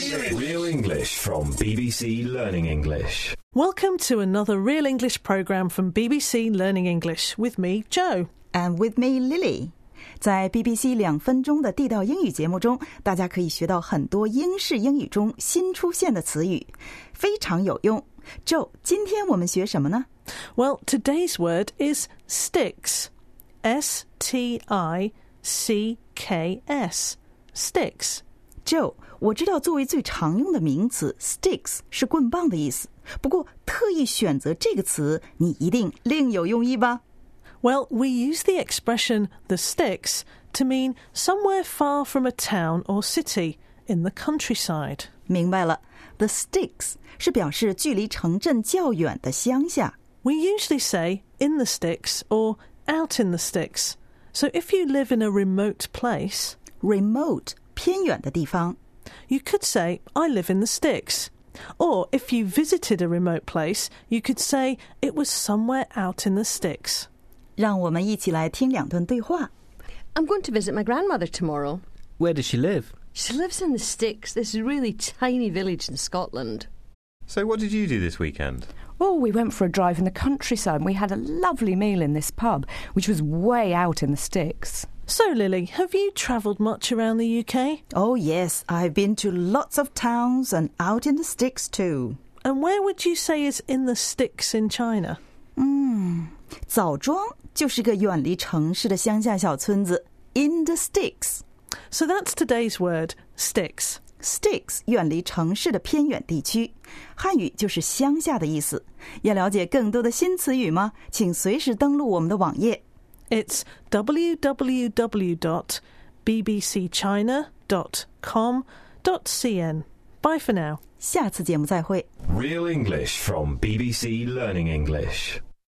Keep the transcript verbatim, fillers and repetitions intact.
Real English from B B C Learning English. Welcome to another Real English programme from B B C Learning English with me, Joe. And with me, Lily. 在 B B C 两分钟的地道英语节目中，大家可以学到很多英式英语中新出现的词语，非常有用。Joe， 今天我们学什么呢？ Well, today's word is sticks. S T I C K S. Sticks. Joe， 我知道作为最常用的名词 sticks 是棍棒的意思，不过特意选择这个词，你一定另有用意吧？ Well, we use the expression the sticks to mean somewhere far from a town or city in the countryside. 明白了 The sticks 是表示距离城镇较远的乡下。 We usually say in the sticks or out in the sticks. So if you live in a remote place, Remote 偏远的地方。 you could say, I live in the sticks. Or if you visited a remote place, you could say it was somewhere out in the sticks. 让我们一起来听两段对话。 I'm going to visit my grandmother tomorrow. Where does she live? She lives in the sticks, this really tiny village in Scotland. So what did you do this weekend? Oh, we went for a drive in the countryside and we had a lovely meal in this pub, which was way out in the sticks. So, Lily, have you travelled much around the U K? Oh, yes, I've been to lots of towns and out in the sticks too. And where would you say is in the sticks in China? 嗯，枣庄就是个远离城市的乡下小村子 In the sticks. So that's today's word, sticks. Sticks 远离城市的偏远地区，汉语就是乡下的意思。要了解更多的新词语吗？请随时登录我们的网页。 It's w w w dot b b c china dot com dot c n. Bye for now. 下次节目再会。 Real English from B B C Learning English.